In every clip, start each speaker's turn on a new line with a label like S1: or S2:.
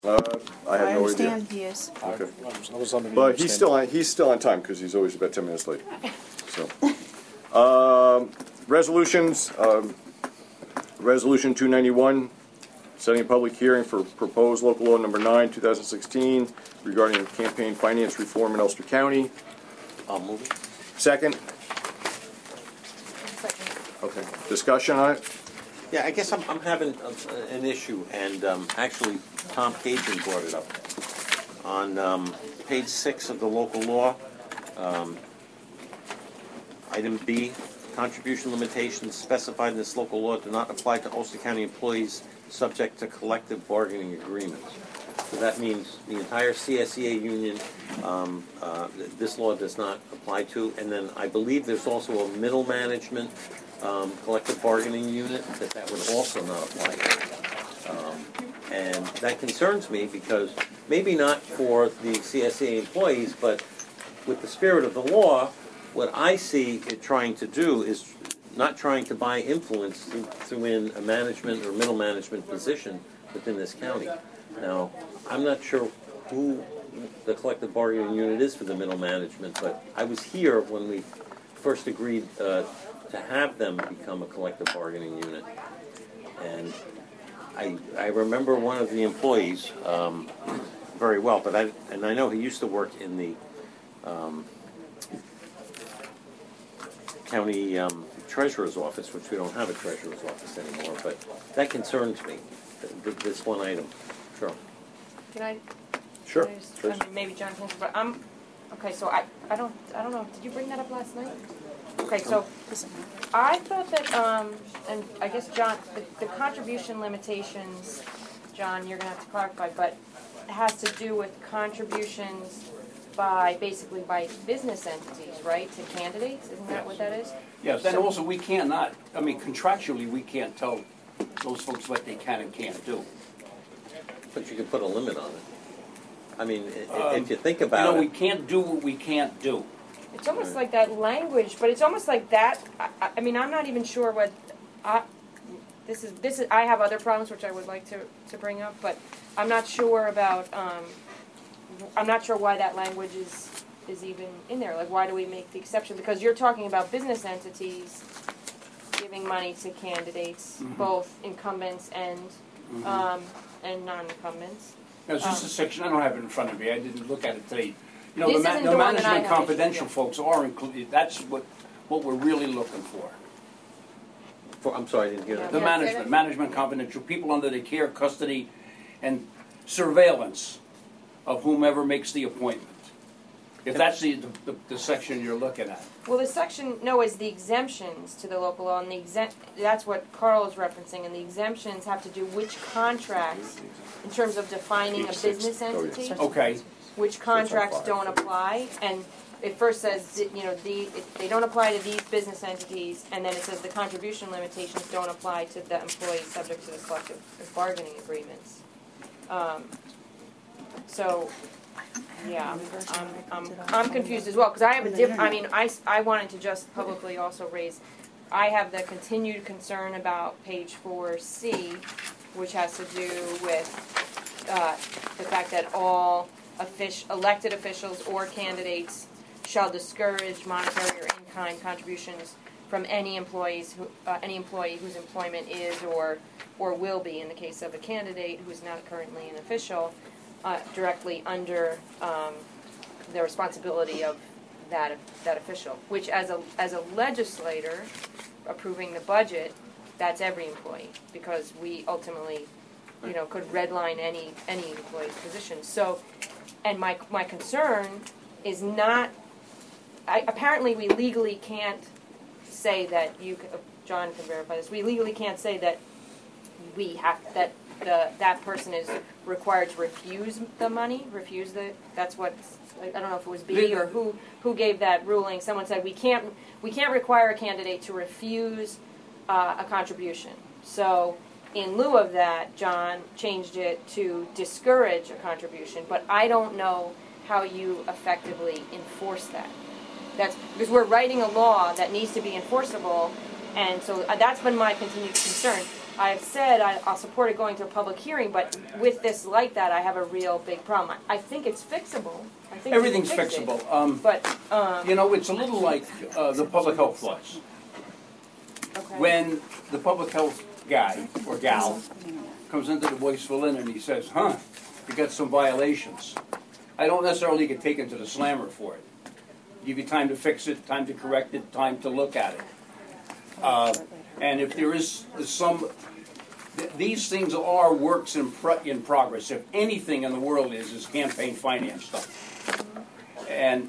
S1: I have no idea.
S2: He is.
S1: Okay.
S3: I was under the
S1: But he's still on time because he's always about 10 minutes late. So, resolutions. Resolution 291, setting a public hearing for proposed local law number 9, 2016, regarding campaign finance reform in Ulster County.
S4: I'll move it.
S1: Second. Okay. Discussion on it.
S4: Yeah, I guess I'm having an issue, and actually Tom Cajun brought it up. On page 6 of the local law, item B, contribution limitations specified in this local law do not apply to Ulster County employees subject to collective bargaining agreements. So that means the entire CSEA union, this law does not apply to. And then I believe there's also a middle management collective bargaining unit that would also not apply to. And that concerns me because maybe not for the CSEA employees, but with the spirit of the law, what I see it trying to do is not trying to buy influence through in a management or middle management position within this county. Now, I'm not sure who the collective bargaining unit is for the middle management, but I was here when we first agreed to have them become a collective bargaining unit. And I remember one of the employees very well, but I know he used to work in the county treasurer's office, which we don't have a treasurer's office anymore, but that concerns me, this one item. Sure.
S2: Can I?
S1: Sure.
S2: Can I just, I mean, maybe John can answer, but okay. So I don't know. Did you bring that up last night? Okay, so I thought that and I guess John, the contribution limitations, John, you're gonna have to clarify, but it has to do with contributions basically by business entities, right, to candidates? Isn't that what that is?
S5: Yes, and also we cannot, I mean, contractually, we can't tell those folks what they can and can't do.
S4: But you can put a limit on it. I mean, if you think about it.
S5: We can't do what we can't do.
S2: It's almost like that language, but it's almost like that. I mean, I'm not even sure what. This is. I have other problems which I would like to bring up, but I'm not sure about. I'm not sure why that language is even in there. Like, why do we make the exception? Because you're talking about business entities giving money to candidates, both incumbents and non-incumbents.
S5: Now, it's just a section. I don't have it in front of me. I didn't look at it today. You know,
S2: This
S5: the
S2: isn't the one that I
S5: management
S2: have.
S5: confidential folks are included. That's what we're really looking for.
S4: I'm sorry, I didn't hear that.
S5: The management confidential, people under the care, custody, and surveillance of whomever makes the appointment. If that's the section you're looking at.
S2: Well, the section, is the exemptions to the local law, and that's what Carl is referencing, and the exemptions have to do which contracts, in terms of defining a business entity,
S5: Okay.
S2: which contracts don't apply, and it first says, they don't apply to these business entities, and then it says the contribution limitations don't apply to the employees subject to the collective bargaining agreements. So, yeah, I'm confused as well, because I have I wanted to just publicly also raise, I have the continued concern about page 4C, which has to do with the fact that all elected officials or candidates shall discourage monetary or in-kind contributions from any employee whose employment is or will be, in the case of a candidate who is not currently an official, directly under the responsibility of that official. Which, as a legislator approving the budget, that's every employee, because we ultimately, could redline any employee's position. So, and my concern is not. Apparently, we legally can't say that John can verify this. We legally can't say that that person is required to refuse the money. That's what, I don't know if it was B or who gave that ruling. Someone said we can't require a candidate to refuse a contribution. So in lieu of that, John changed it to discourage a contribution. But I don't know how you effectively enforce that. That's because we're writing a law that needs to be enforceable, and so that's been my continued concern. I've said I'll support it going to a public hearing, but with this like that, I have a real big problem. I think it's fixable. I think
S5: Everything's
S2: you can fix it.
S5: fixable.
S2: But,
S5: You know, it's a little like the public health laws.
S2: okay.
S5: When the public health guy or gal comes into the Boyceville Inn and he says, you got some violations, I don't necessarily get taken to the slammer for it. Give you time to fix it, time to correct it, time to look at it. And if there is some, these things are works in progress. If anything in the world is campaign finance stuff. And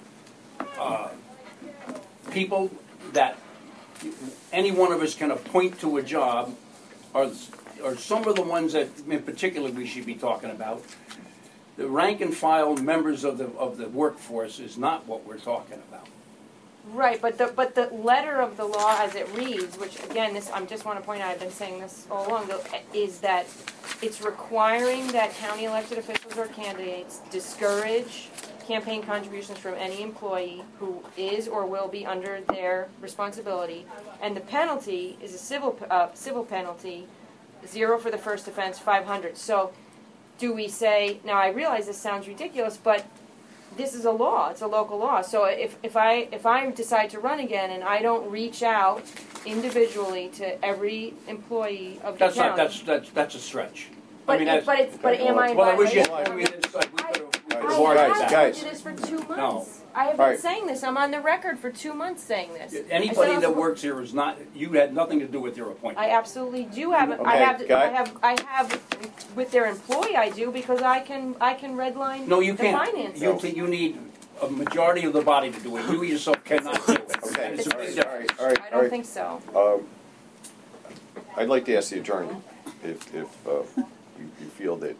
S5: people that any one of us can appoint to a job are some of the ones that in particular we should be talking about. The rank and file members of the workforce is not what we're talking about.
S2: Right, but the letter of the law as it reads, which again, I just want to point out, I've been saying this all along, is that it's requiring that county elected officials or candidates discourage campaign contributions from any employee who is or will be under their responsibility, and the penalty is a civil penalty, 0 for the first offense, 500. So, do we say, now I realize this sounds ridiculous, but this is a law. It's a local law. So if I decide to run again and I don't reach out individually to every employee of the county,
S5: That's a stretch.
S2: but am I in
S5: Well, I wish you
S2: violation?
S5: we could have
S2: I
S5: avoided
S2: have
S5: that.
S2: been this for 2 months.
S5: No.
S2: I have
S1: All
S2: been
S1: right.
S2: saying this. I'm on the record for 2 months saying this.
S5: Anybody
S2: I said
S5: that works here is not. You had nothing to do with your appointment.
S2: I absolutely do have.
S1: Okay,
S2: I have with their employee. I do because I can redline.
S5: No, you
S2: the
S5: can't.
S2: finances.
S5: You need a majority of the body to do it. You yourself cannot do it.
S1: Okay,
S5: And it's a big difference.
S1: all right,
S2: I
S1: all
S2: don't
S1: right.
S2: think so.
S1: I'd like to ask the attorney if you feel that,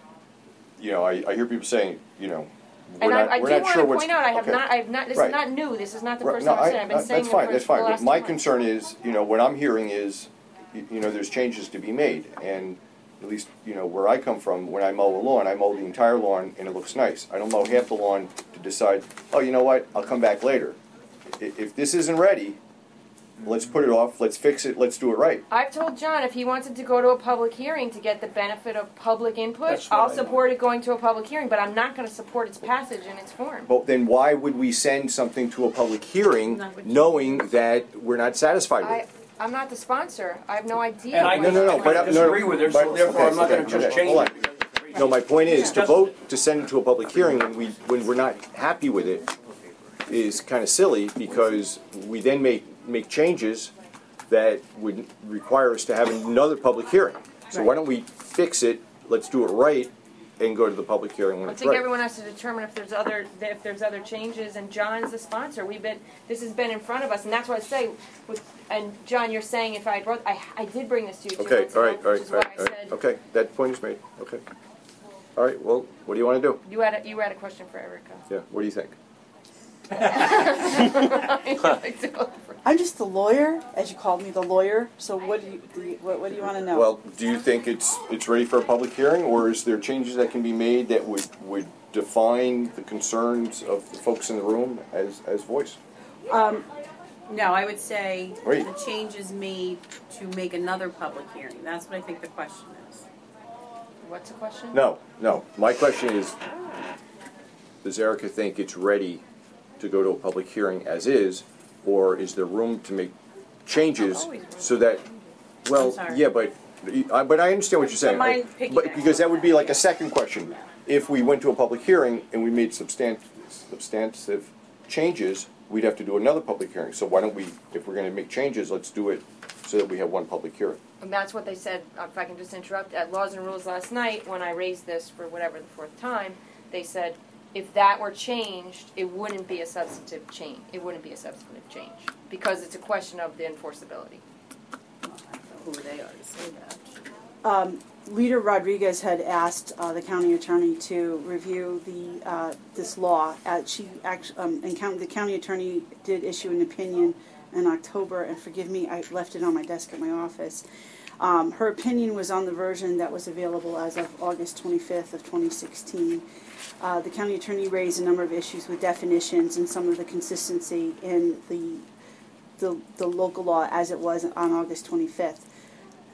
S1: I hear people saying,
S2: And I do want to point out, I have
S1: okay.
S2: not. This
S1: Right.
S2: is not new. This is not the
S1: Right,
S2: first
S1: no,
S2: time I've said it. I've been saying
S1: that's
S2: it
S1: fine,
S2: for
S1: that's
S2: the
S1: fine.
S2: last
S1: But my
S2: 2 months.
S1: concern is, what I'm hearing is, there's changes to be made. And at least, where I come from, when I mow a lawn, I mow the entire lawn and it looks nice. I don't mow half the lawn to decide, oh, you know what, I'll come back later. If this isn't ready, let's put it off, let's fix it, let's do it right.
S2: I've told John if he wants it to go to a public hearing to get the benefit of public input,
S5: That's what
S2: I'll
S5: I
S2: support it going to a public hearing, but I'm not going to support its passage in its form.
S1: But then why would we send something to a public hearing knowing that we're not satisfied with it?
S2: I'm not the sponsor. I have no idea.
S5: And I
S1: No,
S5: disagree with her, so therefore I'm not going to just change
S1: hold on.
S5: it.
S1: No, my point is, to vote to send it to a public hearing when we're not happy with it is kind of silly, because we then make changes that would require us to have another public hearing. So why don't we fix it, let's do it right, and go to the public hearing when
S2: I
S1: it's
S2: think
S1: right.
S2: everyone has to determine if there's other changes, and John's the sponsor. This has been in front of us, and that's what I say. And John, you're saying if I did bring this to you 2
S1: Okay,
S2: months
S1: all
S2: ago,
S1: right, all
S2: which
S1: right,
S2: is
S1: all
S2: why
S1: right,
S2: I
S1: all right.
S2: said
S1: Okay, that point is made, okay. All right, well, what do you want to do?
S2: you had a question for Erica.
S1: Yeah, what do you think?
S3: I'm just the lawyer, as you called me, the lawyer. So what do you want to know?
S1: Well, do you think it's ready for a public hearing, or is there changes that can be made that would define the concerns of the folks in the room as voiced?
S6: No, I would say
S1: Right.
S6: the change is made to make another public hearing. That's what I think the question is.
S2: What's the question?
S1: No. My question is, does Erica think it's ready to go to a public hearing as is, or is there room to make changes
S2: Always room.
S1: so that, well,
S6: I'm sorry.
S1: yeah, but I understand what you're saying.
S6: mind
S1: But
S6: piggyback.
S1: because that would be like a second question. If we went to a public hearing and we made substantive changes, we'd have to do another public hearing. So why don't we, if we're going to make changes, let's do it so that we have one public hearing.
S2: And that's what they said, if I can just interrupt, at Laws and Rules last night, when I raised this for whatever the 4th time, they said if that were changed, it wouldn't be a substantive change. It wouldn't be a substantive change, because it's a question of the enforceability.
S6: Who they are to say that.
S3: Lita Rodriguez had asked the county attorney to review this law. The county attorney did issue an opinion in October, and forgive me, I left it on my desk at my office. Her opinion was on the version that was available as of August 25th of 2016. The county attorney raised a number of issues with definitions and some of the consistency in the local law as it was on August 25th.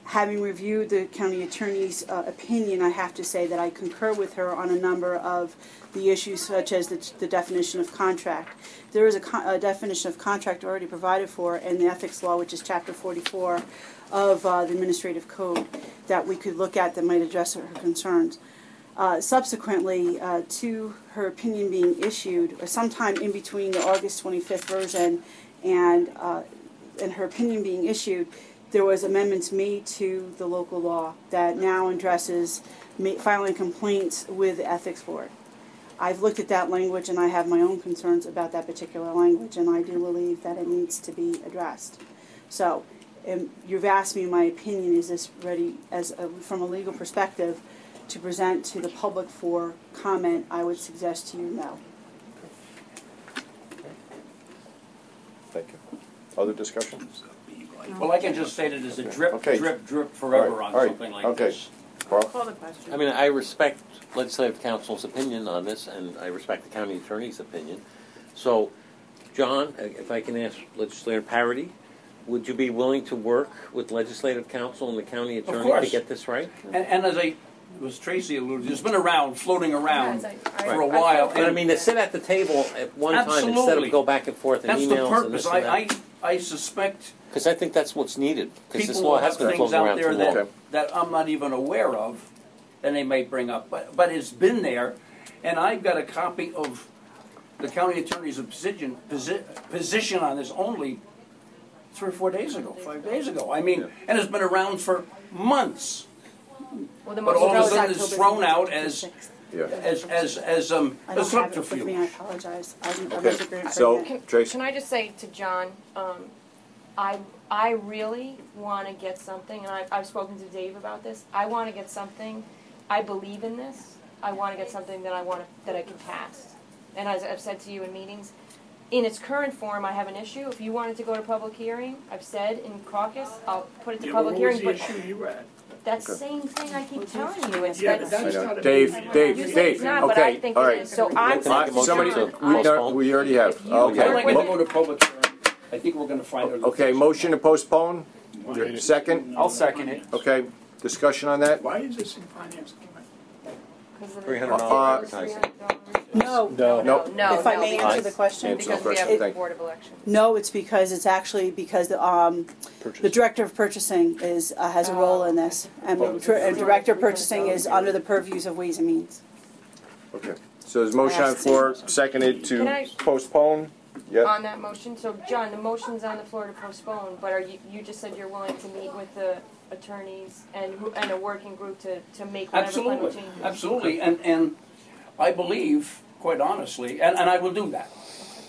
S3: Having reviewed the county attorney's opinion, I have to say that I concur with her on a number of the issues, such as the definition of contract. There is a definition of contract already provided for in the ethics law, which is Chapter 44 of the Administrative Code, that we could look at that might address her concerns. Subsequently, to her opinion being issued, or sometime in between the August 25th version and her opinion being issued, there was amendments made to the local law that now addresses filing complaints with the ethics board. I've looked at that language and I have my own concerns about that particular language, and I do believe that it needs to be addressed. So, you've asked me my opinion, is this ready from a legal perspective to present to the public for comment? I would suggest to you no.
S1: Thank you. Other discussions?
S5: Well, I can just say that there's a drip,
S1: Okay.
S5: drip, drip forever on
S1: All right.
S5: something like
S1: Okay.
S5: this.
S1: Carl?
S6: Call the question.
S4: I mean, I respect legislative council's opinion on this, and I respect the county attorney's opinion. So, John, if I can ask Legislator Parity, would you be willing to work with legislative council and the county attorney to
S5: course.
S4: get this right?
S5: And as was Tracy alluded, it's been around, floating around
S2: Yes,
S5: for a while.
S4: But I mean, to sit at the table at one time instead
S5: Absolutely.
S4: of go back and forth in
S5: That's the
S4: emails and
S5: purpose.
S4: this and that.
S5: I suspect
S4: Because I think that's what's needed. Because this
S5: people
S4: law
S5: will
S4: has
S5: have
S4: been
S5: things
S4: floating
S5: out
S4: around
S5: there
S4: too long.
S5: that, that I'm not even aware of, and they may bring up. But it's been there, and I've got a copy of the county attorney's position on this only 3 or 4 days ago, 5 days ago. I mean, and it's been around for months.
S2: Well, the
S5: But all of a
S2: motion
S5: sudden
S2: goes,
S5: it's thrown out as
S1: Yeah.
S3: I
S5: a
S3: don't have it with me, I
S5: subterfuge.
S3: apologize.
S1: Okay. So, Tracy?
S2: can I just say to John, I really want to get something, and I've spoken to Dave about this. I want to get something. I believe in this. I want to get something that I can pass. And as I've said to you in meetings, in its current form, I have an issue. If you wanted to go to public hearing, I've said in caucus, I'll put it to public hearing. But
S7: you were at?
S2: that same thing I keep telling you. It's
S7: Yeah,
S2: that
S7: but
S1: I
S7: that's
S1: know.
S7: not a
S1: Dave,
S7: big-
S1: Dave,
S2: you say
S1: Dave,
S2: it's not, but I
S1: okay,
S2: think
S1: all
S2: it
S1: right.
S2: is. So I'm
S4: Can I make a motion
S1: Somebody,
S4: to
S1: we
S4: postpone?
S1: we already have,
S2: If you-
S5: I'd
S1: okay.
S5: like to go to public hearing. I think we're going to find out.
S1: Okay, motion to postpone, second,
S7: I'll second it.
S1: okay, discussion on that?
S7: Why is this in finance?
S4: $300 advertising.
S3: No.
S2: No.
S3: If I may answer the question?
S1: Answer.
S2: Because we
S1: Question,
S2: have
S1: thank
S2: the Board of Elections.
S3: No, it's because it's actually because the director of purchasing has a role in this, and the director of purchasing is under the purviews of Ways and Means.
S1: Okay, so there's a motion on the floor, seconded
S2: Can
S1: to
S2: I-
S1: postpone, yep,
S2: On that motion, so John, the motion's on the floor to postpone, but you just said you're willing to meet with the attorneys and a working group to make whatever final
S5: Absolutely,
S2: changes?
S5: absolutely, and I believe, quite honestly, and I will do that.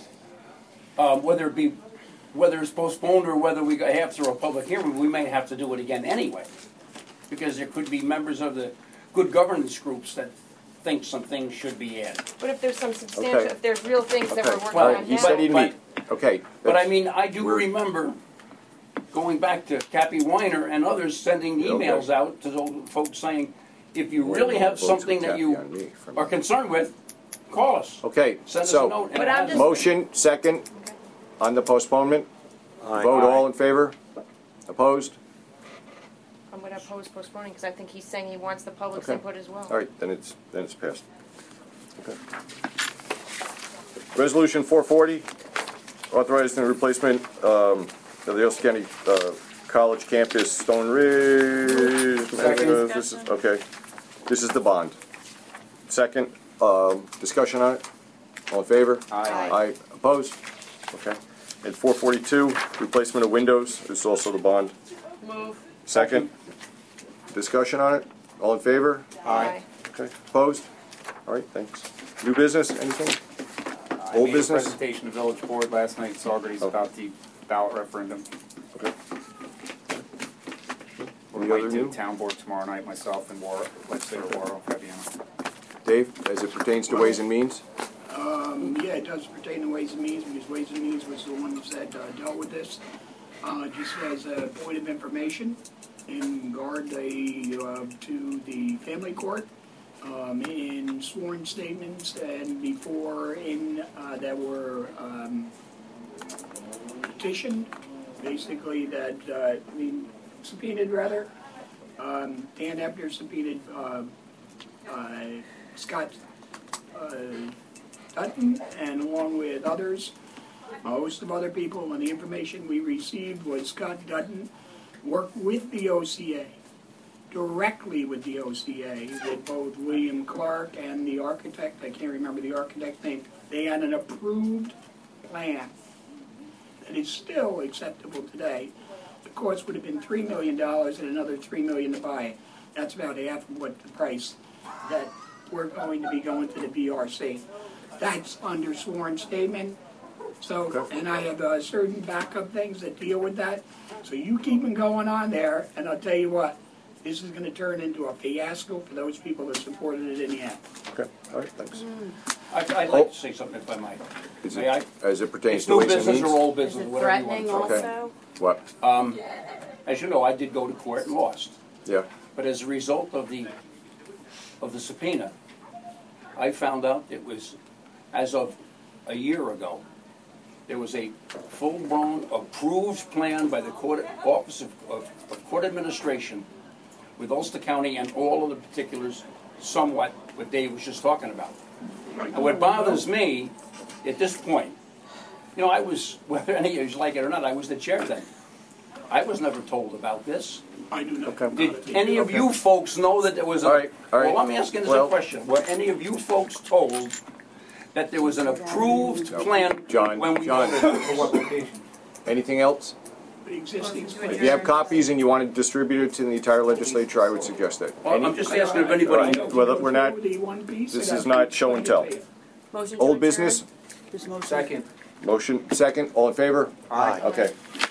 S5: Whether it's postponed or whether we have through a public hearing, we may have to do it again anyway. Because there could be members of the good governance groups that think some things should be added.
S2: But if there's some substantial,
S1: Okay.
S2: if there's real things that
S1: okay,
S2: we're working
S1: all
S2: on
S1: right, he
S2: now.
S1: said he'd
S5: But-
S1: meet, okay.
S5: But I
S1: that's-
S5: mean, I do
S1: we're-
S5: remember going back to Cappy Weiner and others sending
S1: Okay.
S5: emails out to those folks saying, if you really have
S1: Votes
S5: something
S1: with
S5: that you
S1: Kathy on me from-
S5: are concerned with, call us.
S1: Okay,
S5: Send us a
S1: so,
S5: note.
S2: But I'm just-
S1: motion, second, on the postponement, vote all in favor, opposed?
S2: I'm gonna oppose postponing, because I think he's saying he wants the public's
S1: Okay.
S2: input as well.
S1: All right, then it's passed. Okay. Resolution 440, authorizing the replacement of the Ulster County College campus, Stone Ridge.
S7: Second.
S1: Okay, this is the bond. Second, discussion on it? All in favor?
S7: Aye.
S1: Aye, opposed? Okay. And 442, replacement of windows, this is also the bond.
S2: Move.
S1: Second, discussion on it? All in favor?
S2: Aye.
S1: Okay, opposed? All right, thanks. New business, anything?
S8: I
S1: Old
S8: made
S1: business?
S8: a presentation to Village Board last night, Saugerties,
S1: Oh.
S8: about the ballot referendum.
S1: Okay.
S8: We're
S1: Any other
S8: inviting to
S1: new?
S8: the town board tomorrow night, myself and Legislator Warren Fabiano.
S1: Dave, as it pertains to Ways and Means?
S7: Yeah, it does pertain to Ways and Means, because Ways and Means was the ones that dealt with this. Just as a point of information, in regard to the family court, in sworn statements and before that were petitioned, basically subpoenaed rather, Dan Ebner subpoenaed Scott Dutton, and along with others, a host of other people, and the information we received was Scott Dutton worked with the OCA, directly with the OCA, with both William Clark and the architect. I can't remember the architect's name. They had an approved plan that is still acceptable today. The cost would have been $3 million and another $3 million to buy it. That's about half of what the price that we're going to be going to the BRC. That's under sworn statement. So, and I have certain backup things that deal with that. So you keep them going on there, and I'll tell you what, this is going to turn into a fiasco for those people that supported it in the end.
S1: Okay, all right, thanks.
S5: I'd like to say something if I might.
S1: Is
S5: May I?
S1: it, as it pertains
S5: It's
S1: to
S5: new
S1: Ways and
S5: business or
S1: Means?
S5: old
S6: Is
S5: business,
S6: it
S5: whatever you
S6: threatening
S5: want.
S1: Okay.
S6: also?
S1: What?
S5: As you know, I did go to court and lost.
S1: Yeah,
S5: But as a result of the subpoena, I found out it was, as of a year ago, there was a full-blown approved plan by the court, Office of Court Administration with Ulster County and all of the particulars, somewhat what Dave was just talking about. And what bothers me at this point, you know, I was, whether any of you like it or not, I was the chair then. I was never told about this.
S7: I do not.
S1: Okay.
S5: Did any of you folks know that there was a...
S1: All right.
S5: Well, I'm asking this
S1: Well-
S5: a question. Were any of you folks told that there was an approved plan
S1: John,
S5: when we
S1: John.
S5: voted?
S1: anything else?
S7: The existing
S1: If you have copies and you want to distribute it to the entire legislature, I would suggest that.
S5: Well, I'm just asking if anybody...
S1: Well, we're not-
S7: The one piece
S1: this
S7: that
S1: is
S7: I
S1: not
S7: can
S1: show and
S7: explain
S1: tell.
S7: it to you.
S6: Motion to
S1: Old
S6: adjourn?
S1: business,
S3: There's motion.
S8: Second.
S1: motion, second, all in favor?
S8: Aye.
S1: Okay.